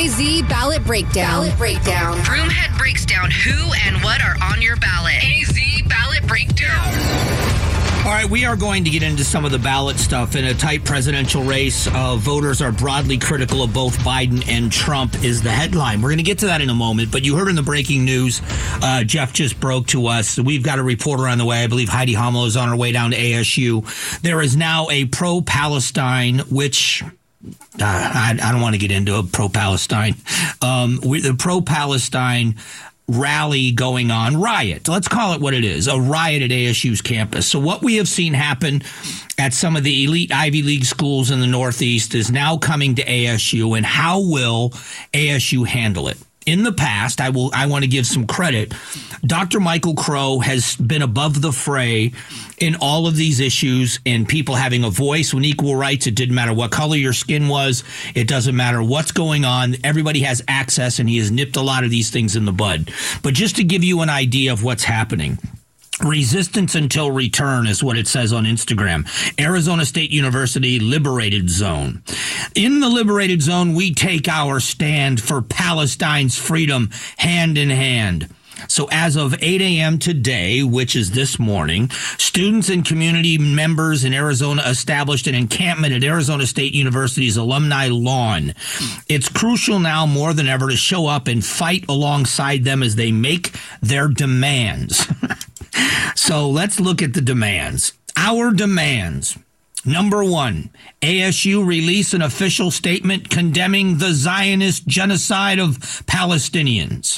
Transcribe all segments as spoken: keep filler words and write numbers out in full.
A Z Ballot Breakdown. Ballot Breakdown. Broomhead breaks down who and what are on your ballot. A Z Ballot Breakdown. All right, we are going to get into some of the ballot stuff. In a tight presidential race, uh, voters are broadly critical of both Biden and Trump is the headline. We're going to get to that in a moment, but you heard in the breaking news, uh, Jeff just broke to us. We've got a reporter on the way. I believe Heidi Homolo is on her way down to A S U. There is now a pro-Palestine, which... Uh, I, I don't want to get into a pro-Palestine. Um, we, the pro-Palestine rally going on, riot. Let's call it what it is, a riot at A S U's campus. So what we have seen happen at some of the elite Ivy League schools in the Northeast is now coming to A S U, and how will A S U handle it? In the past, I will. I want to give some credit. Doctor Michael Crow has been above the fray in all of these issues and people having a voice when equal rights. It didn't matter what color your skin was. It doesn't matter what's going on. Everybody has access, and he has nipped a lot of these things in the bud. But just to give you an idea of what's happening, resistance until return is what it says on Instagram. Arizona State University Liberated Zone. In the Liberated Zone, we take our stand for Palestine's freedom hand in hand. So as of eight a.m. today, which is this morning, students and community members in Arizona established an encampment at Arizona State University's alumni lawn. It's crucial now more than ever to show up and fight alongside them as they make their demands. So let's look at the demands. Our demands. Number one, A S U release an official statement condemning the Zionist genocide of Palestinians.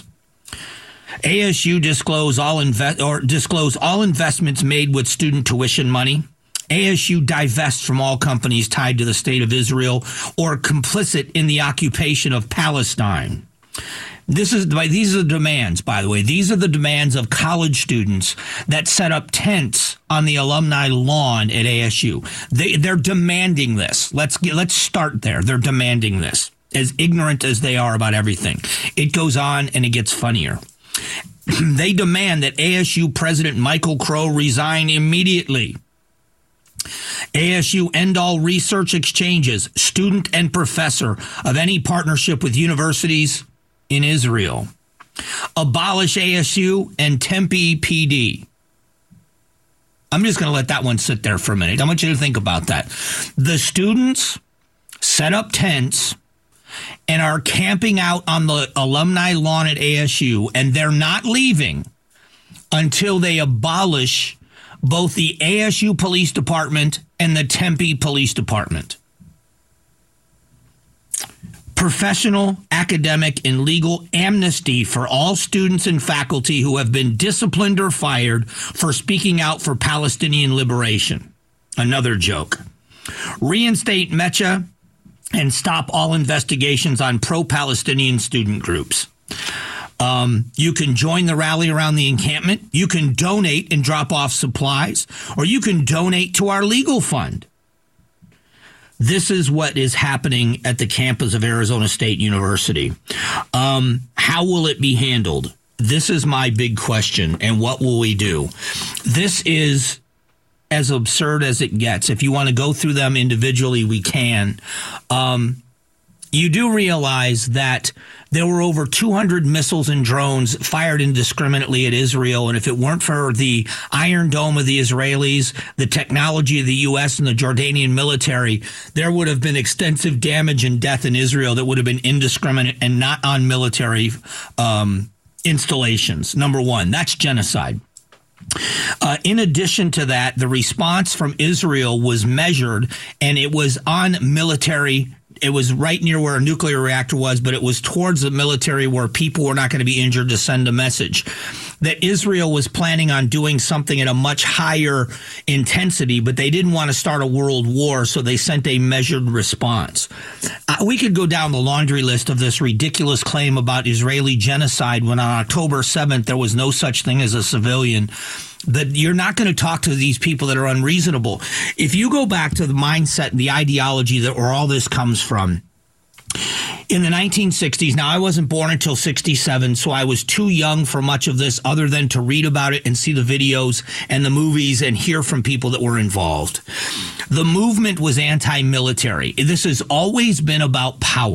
A S U disclose all invest or disclose all investments made with student tuition money. A S U divest from all companies tied to the state of Israel or complicit in the occupation of Palestine. This is these are the demands, by the way. These are the demands of college students that set up tents on the alumni lawn at A S U. They they're demanding this. Let's get, let's start there. They're demanding this, as ignorant as they are about everything. It goes on and it gets funnier. They demand that A S U President Michael Crow resign immediately. A S U end all research exchanges, student and professor, of any partnership with universities in Israel. Abolish A S U and Tempe P D. I'm just going to let that one sit there for a minute. I want you to think about that. The students set up tents and are camping out on the alumni lawn at A S U, and they're not leaving until they abolish both the A S U Police Department and the Tempe Police Department. Professional, academic, and legal amnesty for all students and faculty who have been disciplined or fired for speaking out for Palestinian liberation. Another joke. Reinstate Mecha and stop all investigations on pro-Palestinian student groups. Um, you can join the rally around the encampment. You can donate and drop off supplies, or you can donate to our legal fund. This is what is happening at the campus of Arizona State University. Um, how will it be handled? This is my big question, and what will we do? This is as absurd as it gets. If you want to go through them individually, we can. Um, you do realize that there were over two hundred missiles and drones fired indiscriminately at Israel, and if it weren't for the Iron Dome of the Israelis, the technology of the U S and the Jordanian military, there would have been extensive damage and death in Israel that would have been indiscriminate and not on military um, installations. Number one, that's genocide. Uh, in addition to that, the response from Israel was measured, and it was on military. It was right near where a nuclear reactor was, but it was towards the military where people were not going to be injured to send a message that Israel was planning on doing something at a much higher intensity, but they didn't want to start a world war, so they sent a measured response. Uh, we could go down the laundry list of this ridiculous claim about Israeli genocide when on October seventh there was no such thing as a civilian. That you're not going to talk to these people that are unreasonable. If you go back to the mindset and the ideology that where all this comes from, in the nineteen sixties, now I wasn't born until sixty-seven, so I was too young for much of this other than to read about it and see the videos and the movies and hear from people that were involved. The movement was anti-military. This has always been about power.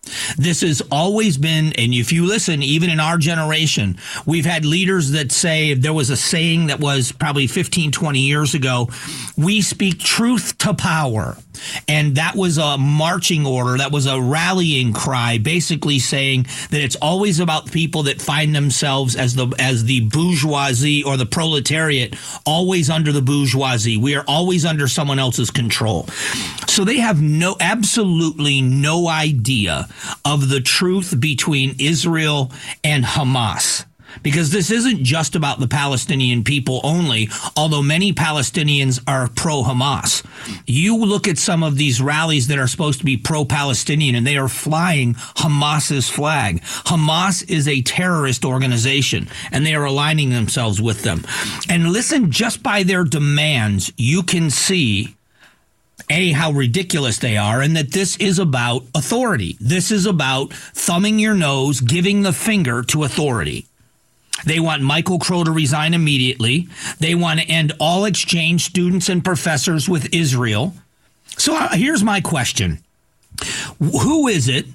This has always been, and if you listen, even in our generation, we've had leaders that say, there was a saying that was probably fifteen, twenty years ago, we speak truth to power. And that was a marching order. That was a rallying cry, basically saying that it's always about people that find themselves as the as the bourgeoisie or the proletariat, always under the bourgeoisie. We are always under someone else's control. So they have no, absolutely no idea of the truth between Israel and Hamas. Because this isn't just about the Palestinian people only, although many Palestinians are pro-Hamas. You look at some of these rallies that are supposed to be pro-Palestinian, and they are flying Hamas's flag. Hamas is a terrorist organization, and they are aligning themselves with them. And listen, just by their demands, you can see A, how ridiculous they are, and that this is about authority. This is about thumbing your nose, giving the finger to authority. They want Michael Crow to resign immediately. They want to end all exchange students and professors with Israel. So uh, here's my question. Who is it?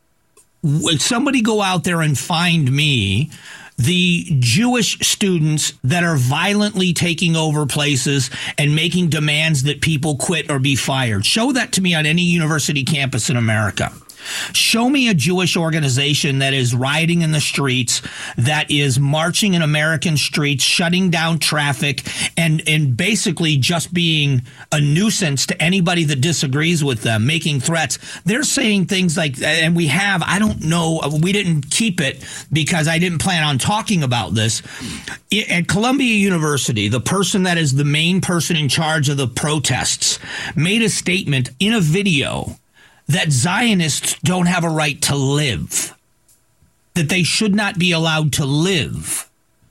Would somebody go out there and find me the Jewish students that are violently taking over places and making demands that people quit or be fired? Show that to me on any university campus in America. Show me a Jewish organization that is rioting in the streets, that is marching in American streets, shutting down traffic, and, and basically just being a nuisance to anybody that disagrees with them, making threats. They're saying things like, and we have, I don't know, we didn't keep it because I didn't plan on talking about this. At Columbia University, the person that is the main person in charge of the protests made a statement in a video that Zionists don't have a right to live, that they should not be allowed to live.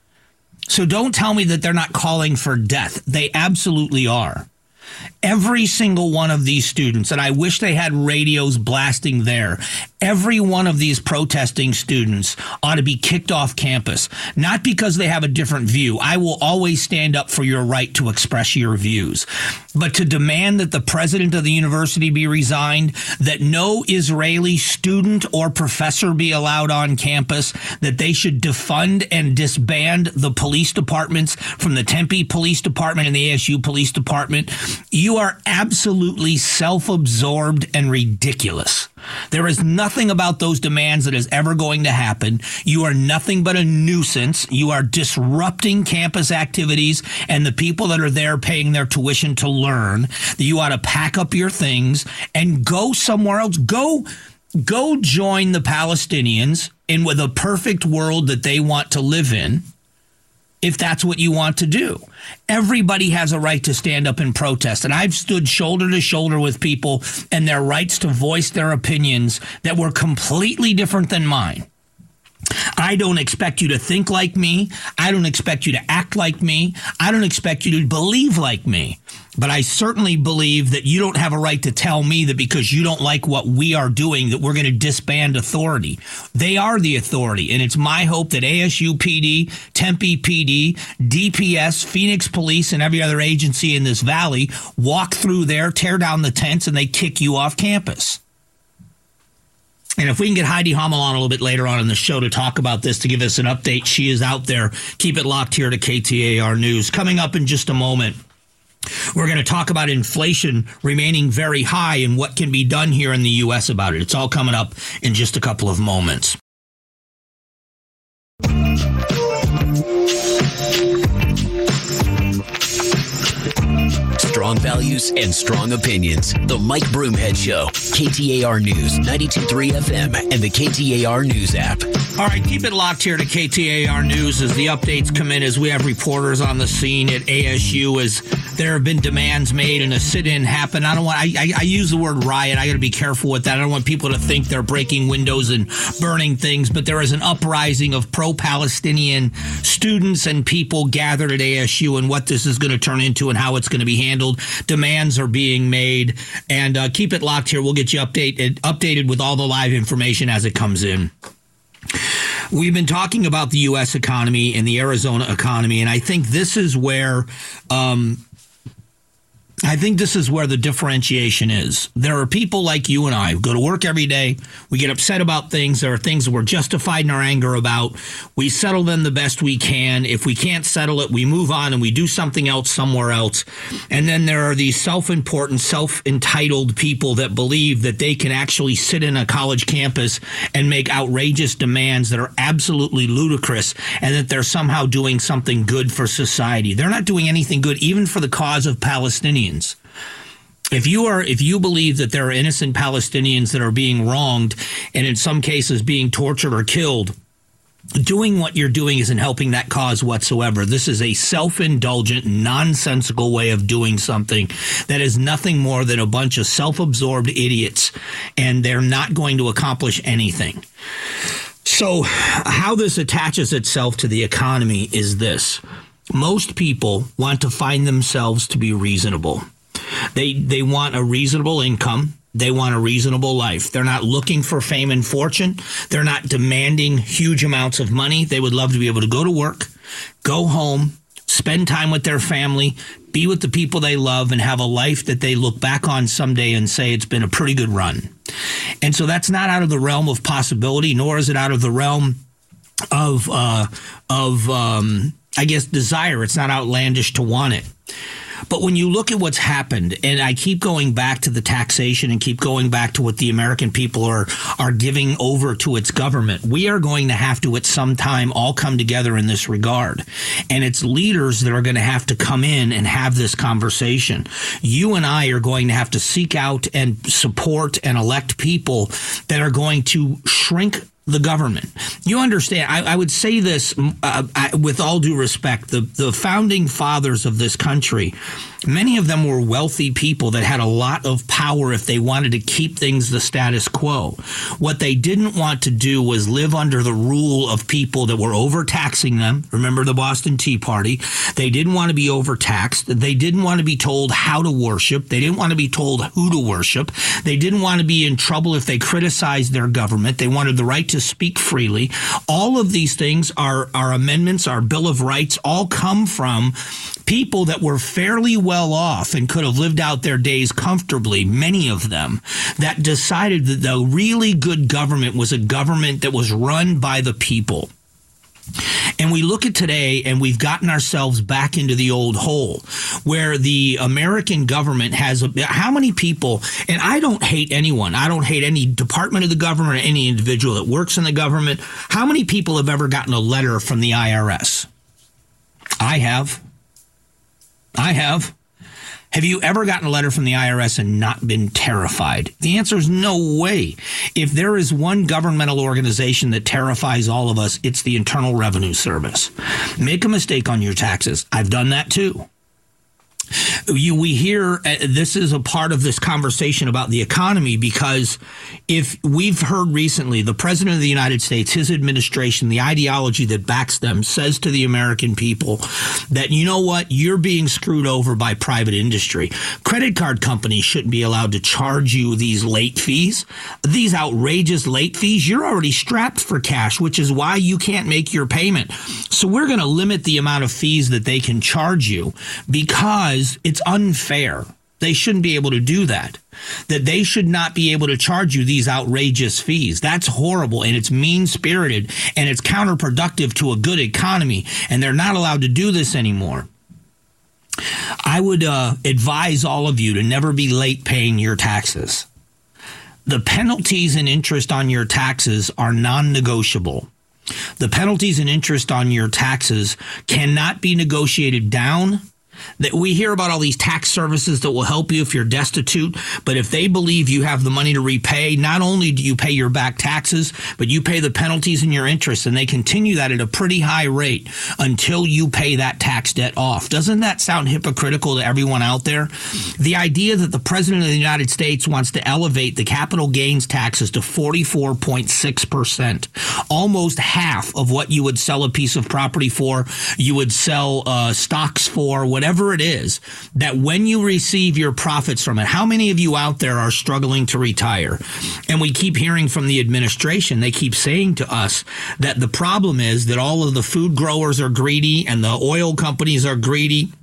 So don't tell me that they're not calling for death. They absolutely are. Every single one of these students, and I wish they had radios blasting there, every one of these protesting students ought to be kicked off campus, not because they have a different view. I will always stand up for your right to express your views, but to demand that the president of the university be resigned, that no Israeli student or professor be allowed on campus, that they should defund and disband the police departments from the Tempe Police Department and the A S U Police Department. You are absolutely self-absorbed and ridiculous. There is nothing about those demands that is ever going to happen. You are nothing but a nuisance. You are disrupting campus activities and the people that are there paying their tuition to learn. You ought to pack up your things and go somewhere else. Go, go join the Palestinians in with a perfect world that they want to live in, if that's what you want to do. Everybody has a right to stand up and protest. And I've stood shoulder to shoulder with people and their rights to voice their opinions that were completely different than mine. I don't expect you to think like me. I don't expect you to act like me. I don't expect you to believe like me. But I certainly believe that you don't have a right to tell me that because you don't like what we are doing, that we're going to disband authority. They are the authority. And it's my hope that A S U P D, Tempe P D, D P S, Phoenix Police, and every other agency in this valley walk through there, tear down the tents, and they kick you off campus. And if we can get Heidi Hummel on a little bit later on in the show to talk about this, to give us an update, she is out there. Keep it locked here to K T A R News. Coming up in just a moment, we're going to talk about inflation remaining very high and what can be done here in the U S about it. It's all coming up in just a couple of moments. Strong values and strong opinions. The Mike Broomhead Show. K T A R News, ninety-two point three F M, and the K T A R News app. All right, keep it locked here to K T A R News as the updates come in, as we have reporters on the scene at A S U, as there have been demands made and a sit-in happened. I don't want. I, I, I use the word riot. I got to be careful with that. I don't want people to think they're breaking windows and burning things. But there is an uprising of pro-Palestinian students and people gathered at A S U, and what this is going to turn into and how it's going to be handled. Demands are being made, and uh, keep it locked here. We'll get you updated updated with all the live information as it comes in. We've been talking about the U S economy and the Arizona economy, and I think this is where um, I think this is where the differentiation is. There are people like you and I who go to work every day. We get upset about things. There are things that we're justified in our anger about. We settle them the best we can. If we can't settle it, we move on and we do something else somewhere else. And then there are these self-important, self-entitled people that believe that they can actually sit in a college campus and make outrageous demands that are absolutely ludicrous, and that they're somehow doing something good for society. They're not doing anything good, even for the cause of Palestinians. If you are, if you believe that there are innocent Palestinians that are being wronged and in some cases being tortured or killed, doing what you're doing isn't helping that cause whatsoever. This is a self-indulgent, nonsensical way of doing something that is nothing more than a bunch of self-absorbed idiots, and they're not going to accomplish anything. So how this attaches itself to the economy is this. Most people want to find themselves to be reasonable. They they want a reasonable income. They want a reasonable life. They're not looking for fame and fortune. They're not demanding huge amounts of money. They would love to be able to go to work, go home, spend time with their family, be with the people they love, and have a life that they look back on someday and say it's been a pretty good run. And so that's not out of the realm of possibility, nor is it out of the realm of uh, of um, I guess, desire. It's not outlandish to want it. But when you look at what's happened, and I keep going back to the taxation and keep going back to what the American people are are giving over to its government, we are going to have to at some time all come together in this regard. And it's leaders that are going to have to come in and have this conversation. You and I are going to have to seek out and support and elect people that are going to shrink the government. You understand, I, I would say this uh, I, with all due respect, the, the founding fathers of this country, many of them were wealthy people that had a lot of power if they wanted to keep things the status quo. What they didn't want to do was live under the rule of people that were overtaxing them. Remember the Boston Tea Party? They didn't want to be overtaxed. They didn't want to be told how to worship. They didn't want to be told who to worship. They didn't want to be in trouble if they criticized their government. They wanted the right to speak freely. All of these things, our, our amendments, our Bill of Rights, all come from people that were fairly well off and could have lived out their days comfortably, many of them, that decided that the really good government was a government that was run by the people. And we look at today and we've gotten ourselves back into the old hole where the American government has a, how many people, and I don't hate anyone. I don't hate any department of the government or any individual that works in the government. How many people have ever gotten a letter from the I R S? I have. I have. Have you ever gotten a letter from the I R S and not been terrified? The answer is no way. If there is one governmental organization that terrifies all of us, it's the Internal Revenue Service. Make a mistake on your taxes. I've done that too. You, we hear uh, this is a part of this conversation about the economy, because if we've heard recently the president of the United States, his administration, the ideology that backs them says to the American people that, you know what, you're being screwed over by private industry. Credit card companies shouldn't be allowed to charge you these late fees, these outrageous late fees. You're already strapped for cash, which is why you can't make your payment. So we're going to limit the amount of fees that they can charge you because it's unfair. They shouldn't be able to do that. That they should not be able to charge you these outrageous fees. That's horrible, and it's mean-spirited, and it's counterproductive to a good economy, and they're not allowed to do this anymore. I would uh, advise all of you to never be late paying your taxes. The penalties and interest on your taxes are non-negotiable. The penalties and interest on your taxes cannot be negotiated down. That we hear about all these tax services that will help you if you're destitute, but if they believe you have the money to repay, not only do you pay your back taxes, but you pay the penalties and your interest, and they continue that at a pretty high rate until you pay that tax debt off. Doesn't that sound hypocritical to everyone out there? The idea that the president of the United States wants to elevate the capital gains taxes to forty-four point six percent, almost half of what you would sell a piece of property for, you would sell uh, stocks for, whatever. Whatever it is, that when you receive your profits from it, how many of you out there are struggling to retire? And we keep hearing from the administration, they keep saying to us that the problem is that all of the food growers are greedy and the oil companies are greedy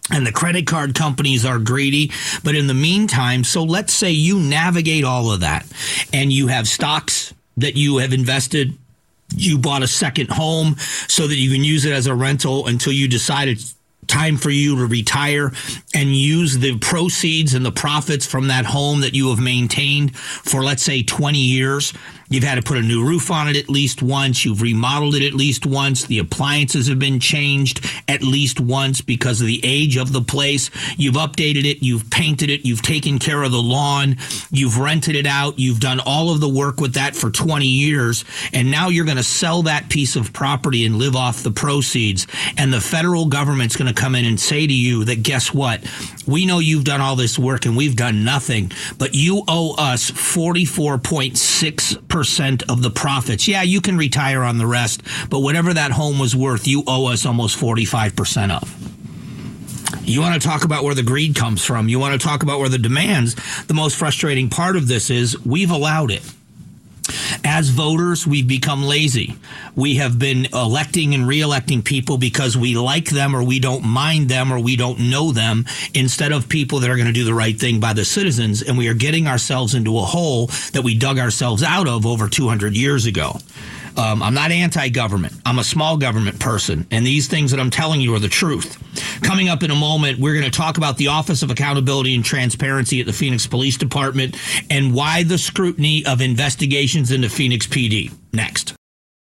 and the credit card companies are greedy. But in the meantime, so let's say you navigate all of that and you have stocks that you have invested. You bought a second home so that you can use it as a rental until you decide it's time for you to retire and use the proceeds and the profits from that home that you have maintained for, let's say, twenty years. You've had to put a new roof on it at least once. You've remodeled it at least once. The appliances have been changed at least once because of the age of the place. You've updated it. You've painted it. You've taken care of the lawn. You've rented it out. You've done all of the work with that for twenty years. And now you're going to sell that piece of property and live off the proceeds. And the federal government's going to come in and say to you that, guess what? We know you've done all this work and we've done nothing, but you owe us forty-four point six percent of the profits. Yeah, you can retire on the rest, but whatever that home was worth, you owe us almost forty-five percent of. You want to talk about where the greed comes from. You want to talk about where the demands. The most frustrating part of this is we've allowed it. As voters, we've become lazy. We have been electing and re-electing people because we like them or we don't mind them or we don't know them instead of people that are going to do the right thing by the citizens. And we are getting ourselves into a hole that we dug ourselves out of over two hundred years ago. Um, I'm not anti-government. I'm a small government person. And these things that I'm telling you are the truth. Coming up in a moment, we're going to talk about the Office of Accountability and Transparency at the Phoenix Police Department and why the scrutiny of investigations into Phoenix P D. Next.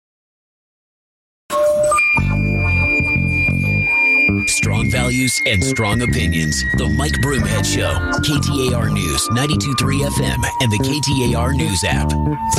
Strong values and strong opinions. The Mike Broomhead Show. K T A R News, ninety-two point three F M, and the K T A R News app.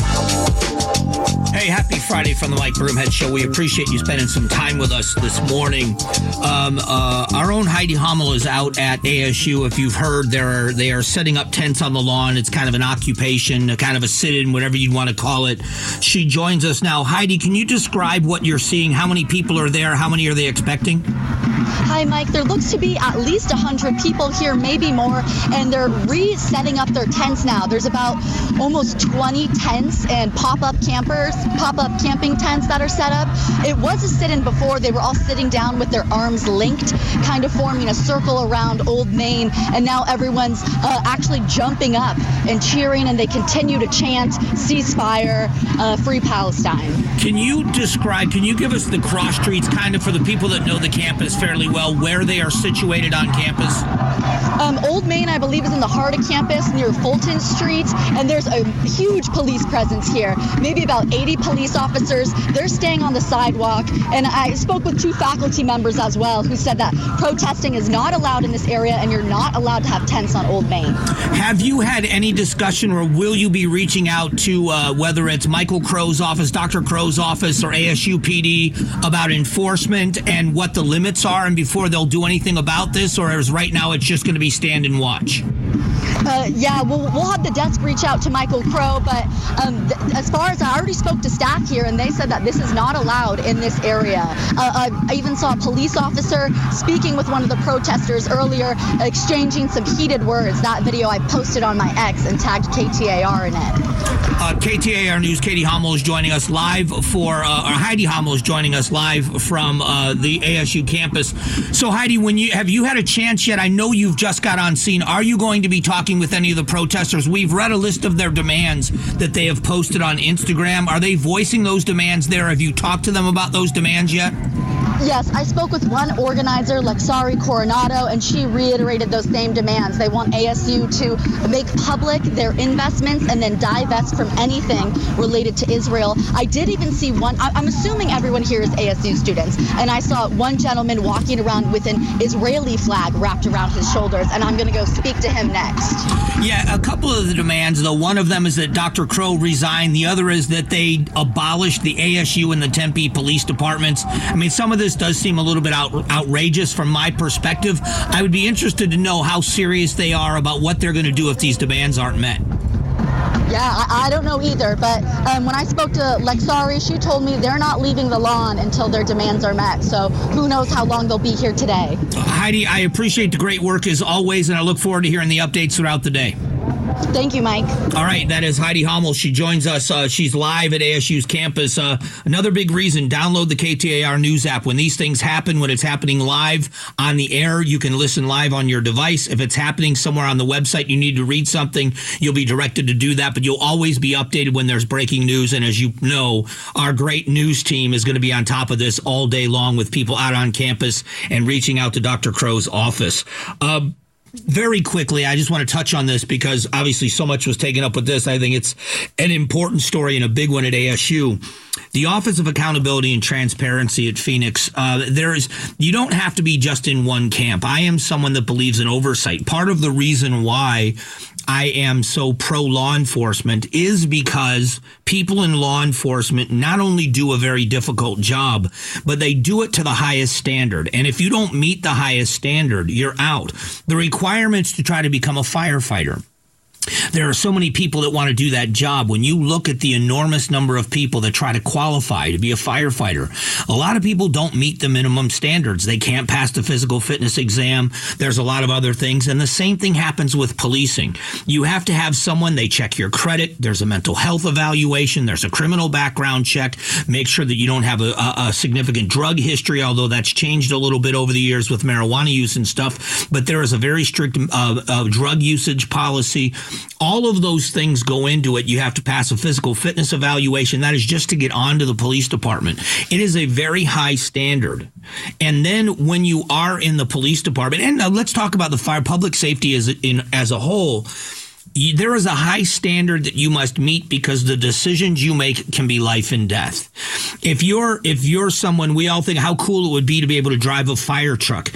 Hey, happy Friday from the Mike Broomhead Show. We appreciate you spending some time with us this morning. Um, uh, our own Heidi Hummel is out at A S U. If you've heard, they're, they are setting up tents on the lawn. It's kind of an occupation, a kind of a sit-in, whatever you want to call it. She joins us now. Heidi, can you describe what you're seeing? How many people are there? How many are they expecting? Hi, Mike. There looks to be at least one hundred people here, maybe more, and they're re-setting up their tents now. There's about almost twenty tents and pop-up campers, pop-up camping tents that are set up. It was a sit-in before. They were all sitting down with their arms linked, kind of forming a circle around Old Main, and now everyone's uh, actually jumping up and cheering, and they continue to chant ceasefire, uh, free Palestine. Can you describe, can you give us the cross streets, kind of for the people that know the campus fairly well, where they are situated on campus? Um, Old Main, I believe, is in the heart of campus near Fulton Street, and there's a huge police presence here, maybe about eighty police officers. They're staying on the sidewalk, and I spoke with two faculty members as well who said that protesting is not allowed in this area and you're not allowed to have tents on Old Main. Have you had any discussion, or will you be reaching out to uh, whether it's Michael Crow's office, Doctor Crow's office, or A S U P D about enforcement and what the limits are, and before they'll do anything about this, or is right now it's just going to be stand and watch? Uh, yeah, we'll, we'll have the desk reach out to Michael Crow, but um, th- as far as I already spoke to staff here, and they said that this is not allowed in this area. Uh, I even saw a police officer speaking with one of the protesters earlier, exchanging some heated words. That video I posted on my X and tagged K T A R in it. Uh, K T A R News, Katie Hummel is joining us live for, uh, or Heidi Hummel is joining us live from uh, the A S U campus. So Heidi, when you have you had a chance yet? I know you've just got on scene. Are you going to be talking with any of the protesters? We've read a list of their demands that they have posted on Instagram. Are they voicing those demands there? Have you talked to them about those demands yet? Yes, I spoke with one organizer, Lexari Coronado, and she reiterated those same demands. They want A S U to make public their investments and then divest from anything related to Israel. I did even see one, I'm assuming everyone here is A S U students, and I saw one gentleman walking around with an Israeli flag wrapped around his shoulders, and I'm going to go speak to him next. Yeah, a couple of the demands, though. One of them is that Doctor Crow resign. The other is that they abolish the A S U and the Tempe police departments. I mean, some of this does seem a little bit out, outrageous from my perspective. I would be interested to know how serious they are about what they're going to do if these demands aren't met. Yeah, I, I don't know either, but um, when I spoke to Lexari, she told me they're not leaving the lawn until their demands are met, so who knows how long they'll be here today. Uh, Heidi, I appreciate the great work as always, and I look forward to hearing the updates throughout the day. Thank you, Mike. All right, that is Heidi Hummel. She joins us. Uh, she's live at A S U's campus. Uh, another big reason, download the K T A R News app. When these things happen, when it's happening live on the air, you can listen live on your device. If it's happening somewhere on the website, you need to read something, you'll be directed to do that, but you'll always be updated when there's breaking news. And as you know, our great news team is going to be on top of this all day long with people out on campus and reaching out to Doctor Crow's office. Um, Very quickly, I just want to touch on this because obviously so much was taken up with this. I think it's an important story and a big one at A S U. The Office of Accountability and Transparency at Phoenix, uh, there is, you don't have to be just in one camp. I am someone that believes in oversight. Part of the reason why I am so pro law enforcement is because people in law enforcement not only do a very difficult job, but they do it to the highest standard. And if you don't meet the highest standard, you're out. The requirements to try to become a firefighter. There are so many people that want to do that job. When you look at the enormous number of people that try to qualify to be a firefighter, a lot of people don't meet the minimum standards. They can't pass the physical fitness exam. There's a lot of other things. And the same thing happens with policing. You have to have someone, they check your credit. There's a mental health evaluation. There's a criminal background check. Make sure that you don't have a, a, a significant drug history, although that's changed a little bit over the years with marijuana use and stuff. But there is a very strict uh, uh, drug usage policy. All of those things go into it. You have to pass a physical fitness evaluation. That is just to get onto the police department. It is a very high standard. And then when you are in the police department, and now let's talk about the fire public safety as in as a whole. You, there is a high standard that you must meet because the decisions you make can be life and death. If you're if you're someone, we all think how cool it would be to be able to drive a fire truck.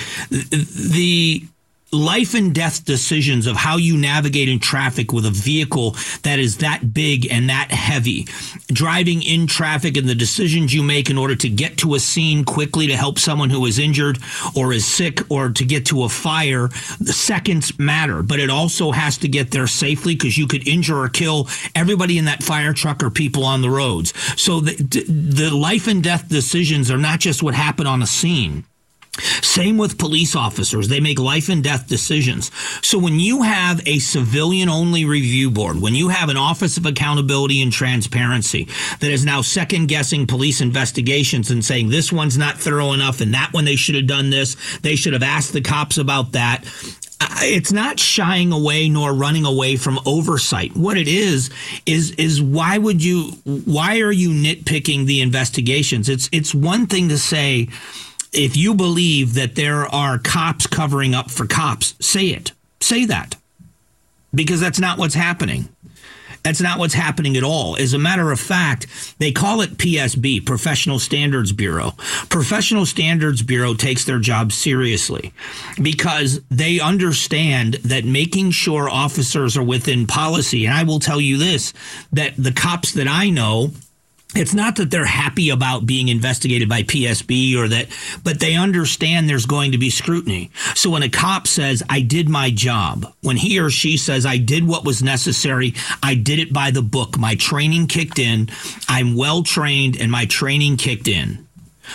The life and death decisions of how you navigate in traffic with a vehicle that is that big and that heavy, driving in traffic and the decisions you make in order to get to a scene quickly to help someone who is injured or is sick or to get to a fire, the seconds matter, but it also has to get there safely because you could injure or kill everybody in that fire truck or people on the roads. So the, the life and death decisions are not just what happened on a scene. Same with police officers. They make life and death decisions. So when you have a civilian-only review board, when you have an Office of Accountability and Transparency that is now second-guessing police investigations and saying this one's not thorough enough and that one they should have done this, they should have asked the cops about that, it's not shying away nor running away from oversight. What it is, is is why would you, why are you nitpicking the investigations? It's it's one thing to say, if you believe that there are cops covering up for cops, say it. Say that. Because that's not what's happening. That's not what's happening at all. As a matter of fact, they call it P S B, Professional Standards Bureau. Professional Standards Bureau takes their job seriously because they understand that making sure officers are within policy, and I will tell you this, that the cops that I know, it's not that they're happy about being investigated by P S B or that, but they understand there's going to be scrutiny. So when a cop says, I did my job, when he or she says, I did what was necessary, I did it by the book, my training kicked in, I'm well trained and my training kicked in.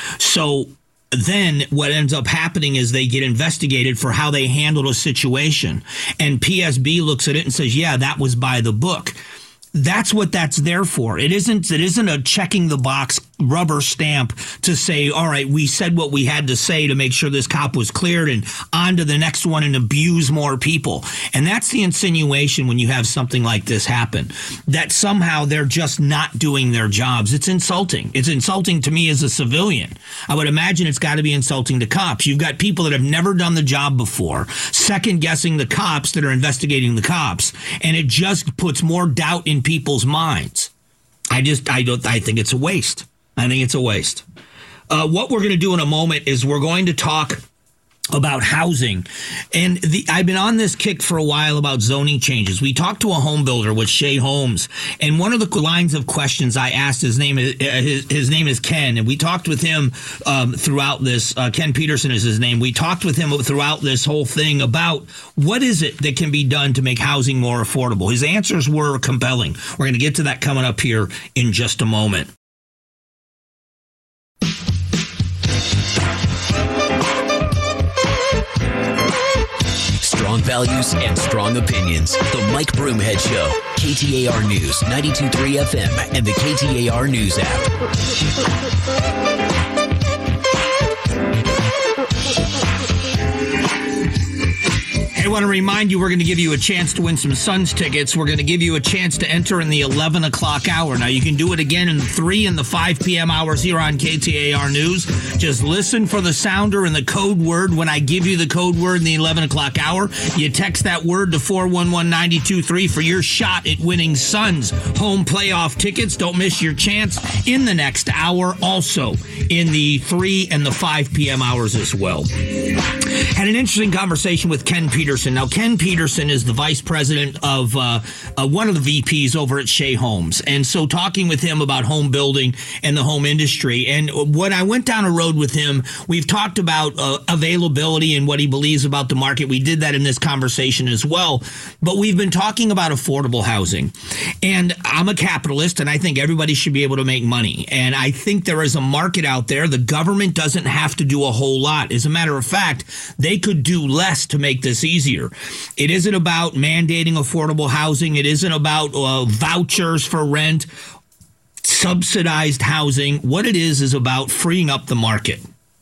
So then what ends up happening is they get investigated for how they handled a situation. And P S B looks at it and says, yeah, that was by the book. That's what that's there for. It isn't, it isn't a checking the box rubber stamp to say, all right, we said what we had to say to make sure this cop was cleared and on to the next one and abuse more people. And that's the insinuation when you have something like this happen, that somehow they're just not doing their jobs. It's insulting. It's insulting to me as a civilian. I would imagine it's got to be insulting to cops. You've got people that have never done the job before, second guessing the cops that are investigating the cops. And it just puts more doubt in people's minds. I just, I don't, I think it's a waste. I think it's a waste. Uh, what we're going to do in a moment is we're going to talk about housing. And the, I've been on this kick for a while about zoning changes. We talked to a home builder with Shea Homes, and one of the lines of questions I asked, his name is his, his name is Ken, and we talked with him um, throughout this. Uh, Ken Peterson is his name. We talked with him throughout this whole thing about what is it that can be done to make housing more affordable. His answers were compelling. We're going to get to that coming up here in just a moment. strong values and strong opinions. The Mike Broomhead Show. K T A R News, ninety-two point three F M, and the K T A R News app. I want to remind you, we're going to give you a chance to win some Suns tickets. We're going to give you a chance to enter in the eleven o'clock hour. Now, you can do it again in the three and the five p.m. hours here on K T A R News. Just listen for the sounder and the code word. When I give you the code word in the eleven o'clock hour, you text that word to four one one nine two three for your shot at winning Suns home playoff tickets. Don't miss your chance in the next hour, also in the three and the five p.m. hours as well. Had an interesting conversation with Ken Peterson. Now, Ken Peterson is the vice president of uh, uh, one of the V Ps over at Shea Homes. And so talking with him about home building and the home industry. And when I went down a road with him, we've talked about uh, availability and what he believes about the market. We did that in this conversation as well. But we've been talking about affordable housing. And I'm a capitalist, and I think everybody should be able to make money. And I think there is a market out there. The government doesn't have to do a whole lot. As a matter of fact, they could do less to make this easier. It isn't about mandating affordable housing. It isn't about uh, vouchers for rent, subsidized housing. What it is is about freeing up the market.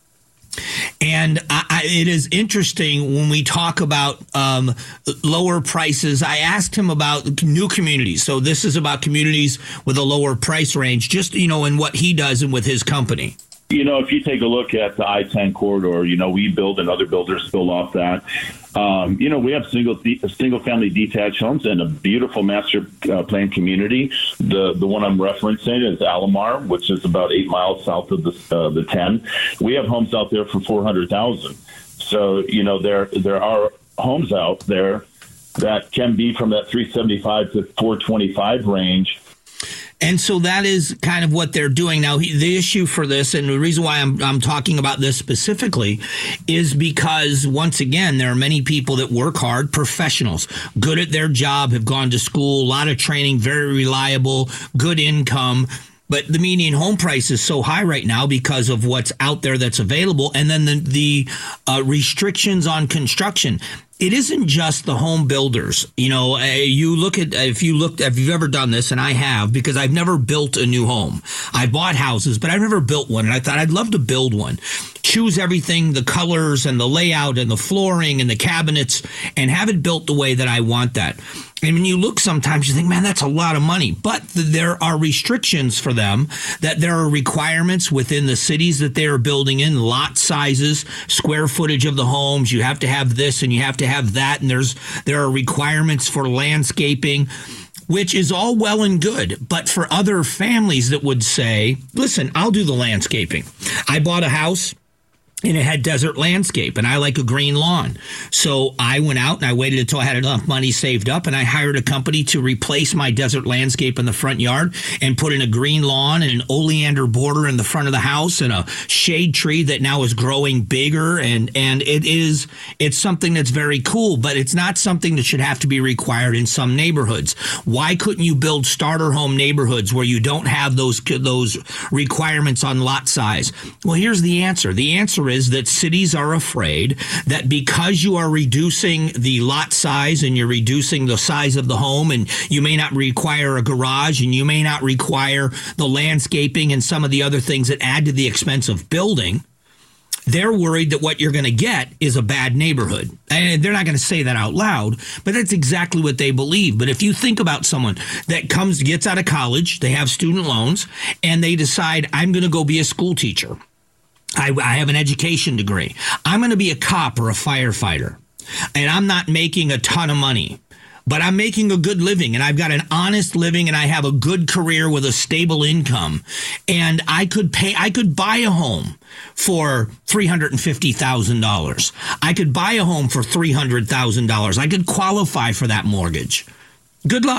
And I, I, it is interesting when we talk about um, lower prices. I asked him about new communities. So this is about communities with a lower price range, just, you know, in what he does and with his company. You know, if you take a look at the I ten corridor, you know, we build and other builders build off that. Um, you know, we have single single family detached homes and a beautiful master uh, plan community. The the one I'm referencing is Alomar, which is about eight miles south of the uh, the ten. We have homes out there for four hundred thousand. So, you know, there there are homes out there that can be from that three seventy-five to four twenty-five range. And so that is kind of what they're doing now. He, the issue for this, and the reason why I'm I'm talking about this specifically, is because once again there are many people that work hard, professionals, good at their job, have gone to school, a lot of training, very reliable, good income. But the median home price is so high right now because of what's out there that's available, and then the the uh, restrictions on construction. It isn't just the home builders. You know, uh, you look at, if you looked, if you've ever done this, and I have, because I've never built a new home. I bought houses, but I've never built one. And I thought I'd love to build one. Choose everything, the colors and the layout and the flooring and the cabinets, and have it built the way that I want that. And when you look sometimes, you think, man, that's a lot of money. But th- there are restrictions for them, that there are requirements within the cities that they are building in, lot sizes, square footage of the homes. You have to have this and you have to have that. And there's there are requirements for landscaping, which is all well and good. But for other families that would say, listen, I'll do the landscaping. I bought a house and it had desert landscape, and I like a green lawn. So I went out and I waited until I had enough money saved up, and I hired a company to replace my desert landscape in the front yard and put in a green lawn and an oleander border in the front of the house and a shade tree that now is growing bigger. And, and it is, it's something that's very cool, but it's not something that should have to be required in some neighborhoods. Why couldn't you build starter home neighborhoods where you don't have those, those requirements on lot size? Well, here's the answer. The answer is is that cities are afraid that because you are reducing the lot size and you're reducing the size of the home, and you may not require a garage and you may not require the landscaping and some of the other things that add to the expense of building, they're worried that what you're going to get is a bad neighborhood. And they're not going to say that out loud, but that's exactly what they believe. But if you think about someone that comes, gets out of college, they have student loans, and they decide, I'm going to go be a school teacher. I, I have an education degree. I'm going to be a cop or a firefighter, and I'm not making a ton of money, but I'm making a good living, and I've got an honest living, and I have a good career with a stable income, and I could pay, I could buy a home for three hundred fifty thousand dollars. I could buy a home for three hundred thousand dollars. I could qualify for that mortgage. Good luck.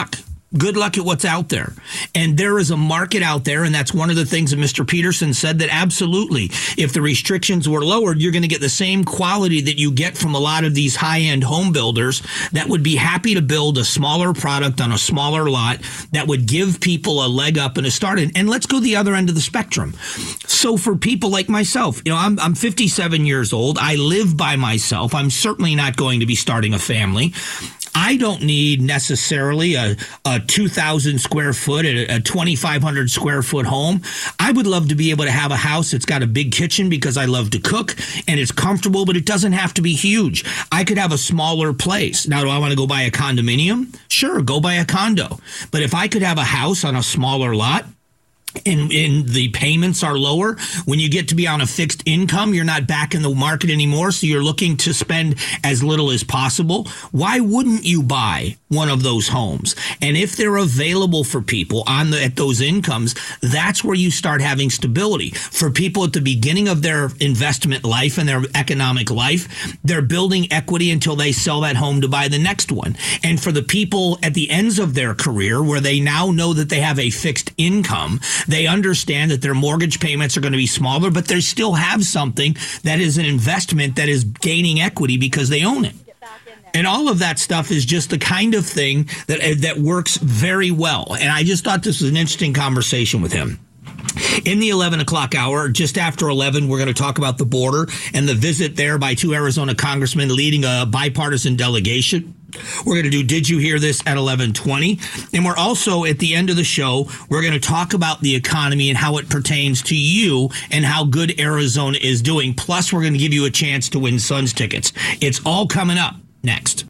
Good luck at what's out there. And there is a market out there, and that's one of the things that Mister Peterson said, that absolutely, if the restrictions were lowered, you're going to get the same quality that you get from a lot of these high-end home builders that would be happy to build a smaller product on a smaller lot that would give people a leg up and a start. And, and let's go the other end of the spectrum. So for people like myself, you know, I'm, I'm fifty-seven years old. I live by myself. I'm certainly not going to be starting a family. I don't need necessarily a, a two thousand square foot, a, a twenty-five hundred square foot home. I would love to be able to have a house that's got a big kitchen because I love to cook and it's comfortable, but it doesn't have to be huge. I could have a smaller place. Now, do I want to go buy a condominium? Sure, go buy a condo. But if I could have a house on a smaller lot, And, and the payments are lower, when you get to be on a fixed income, you're not back in the market anymore, so you're looking to spend as little as possible. Why wouldn't you buy one of those homes? And if they're available for people on the, at those incomes, that's where you start having stability. For people at the beginning of their investment life and their economic life, they're building equity until they sell that home to buy the next one. And for the people at the ends of their career, where they now know that they have a fixed income, they understand that their mortgage payments are going to be smaller, but they still have something that is an investment that is gaining equity because they own it. And all of that stuff is just the kind of thing that that works very well. And I just thought this was an interesting conversation with him. In the eleven o'clock hour, just after eleven, we're going to talk about the border and the visit there by two Arizona congressmen leading a bipartisan delegation. We're going to do Did You Hear This at eleven twenty. And we're also, at the end of the show, we're going to talk about the economy and how it pertains to you and how good Arizona is doing. Plus, we're going to give you a chance to win Suns tickets. It's all coming up next.